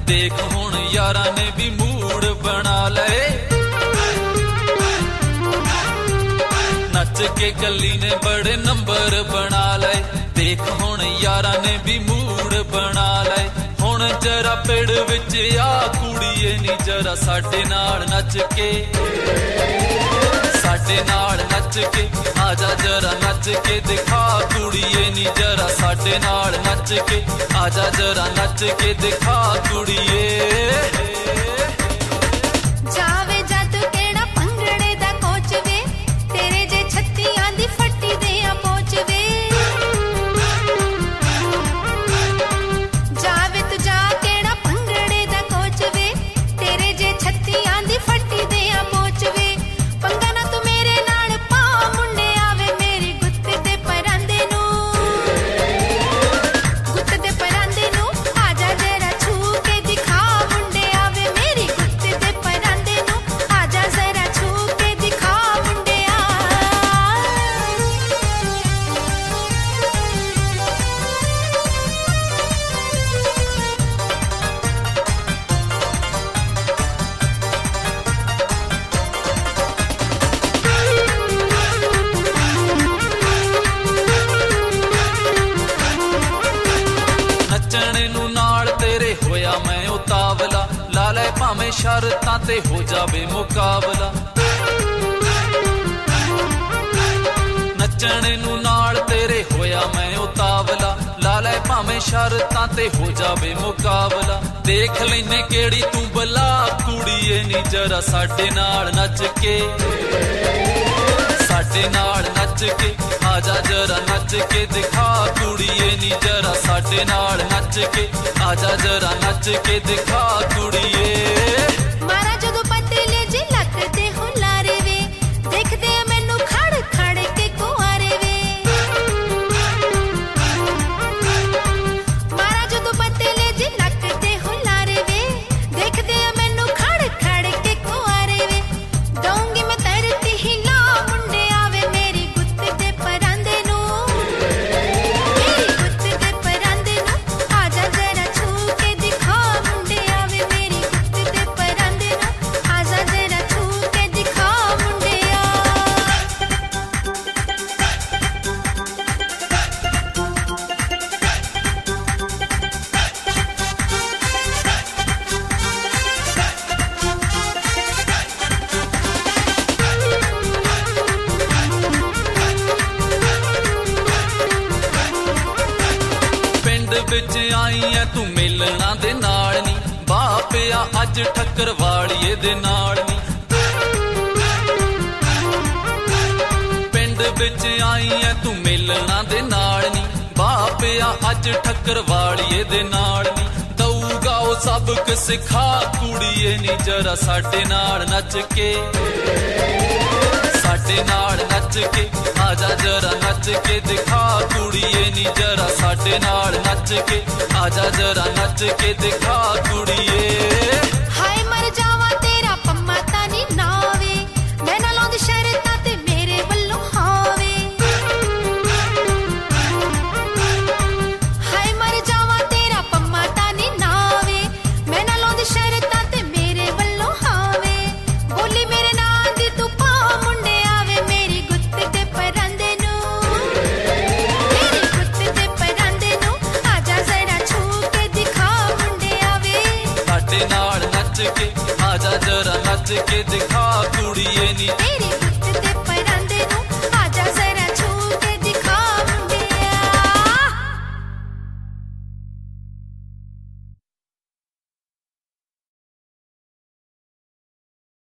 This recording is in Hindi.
देख हुण यारा ने भी मूड बना लए, नच के गली ने बड़े नंबर बना लए। देख हुण यारा ने भी मूड बना लए, हुण जरा पेड़ विच आ कुड़िए नी जरा साडे नाल नच के, साडे नाल नच के आजा जरा नच के दिखा कुड़िए नी जरा साडे नाल नच के, आजा जरा नच के दिखा कुड़िए। जावे जादू केड़ा भंगड़े दा कोच वे, तेरे जे छत्तियां दी फट्टी दे आ पहुंच वे। जावे तू जा केड़ा भंगड़े दा कोच वे, तेरे जे छत्तियां दी फट्टी दे आ पहुंच वे। पंगा ना तू मेरे नाल पा मुंडे आवे मेरी गुत्त दे परांदे नू, गुत्त दे परांदे नू आजा जरा छू के दिखा मुंडे आवे मेरी गुत्त दे परांदे नू, आजा जरा छू के दिखा मुंडे आ। नचने नू नाल तेरे होया मैं उतावला, ला ले भावें शर्तां ते हो जावे मुकाबला। नचने नू नाल तेरे होया मैं उतावला, ला ले भावें शर्तां ते हो जावे मुकाबला। देख लैने केड़ी तू बला कुड़िए नी जरा साडे नाल नच के, साडे नाल नच के आजा जरा नच के दिखा कुड़िए नी जरा साडे नाल नच के, आजा जरा नच के दिखा कुड़िए। मारा जदों पतले जे लगदे हो लारे वे, देखदे आ मैनू खड़ खड़ के कुआरे वे। मारा जदों पतले जे लगदे हो लारे वे, देखदे आ मैनू खड़ खड़ के कुआरे वे। दऊंगी मैं तरती हिला मुंडे आवे मेरी गुत्त दे परांदे नू, मेरी गुत्त दे परांदे नू आजा जरा छू के दिखा मुंडे आवे मेरी गुत्त दे परांदे नू, आजा जरा छू के दिखा मुंडे आ। पिंड विच आई ऐ तू मिलना दे नाल नी, बापिया अज ठक्कर वालिए दे नाल नी। पिंड विच आई ऐ तू मिलना दे नाल नी, बापिया अज ठक्कर वालिए दे नाल नी। दऊगा ओ सबक सिखा कुड़िए नी जरा साडे नाल नच के, साडे नाल नच के आजा जरा नच के दिखा कुड़िए नी जरा साडे नाल नच के, आजा जरा नच के दिखा कुड़िए। हाय मर जावा तेरा पम्मा तानी नावे, मैं ना लाउंदी शर्तां ते मेरे वल्लों हावे। हाय मर जावा तेरा पम्मा तानी नावे, मैं ना लाउंदी शर्तां ते मेरे वल्लों हावे। बोली मेरे नां दी तू पा मुंडे आवे मेरी गुत्त दे परांदे नू, मेरी गुत्त दे परांदे नू आजा जरा छू के दिखा मुंडे आवे। साडे नाल नच के आजा जरा नच के दिखा कुड़िए नी।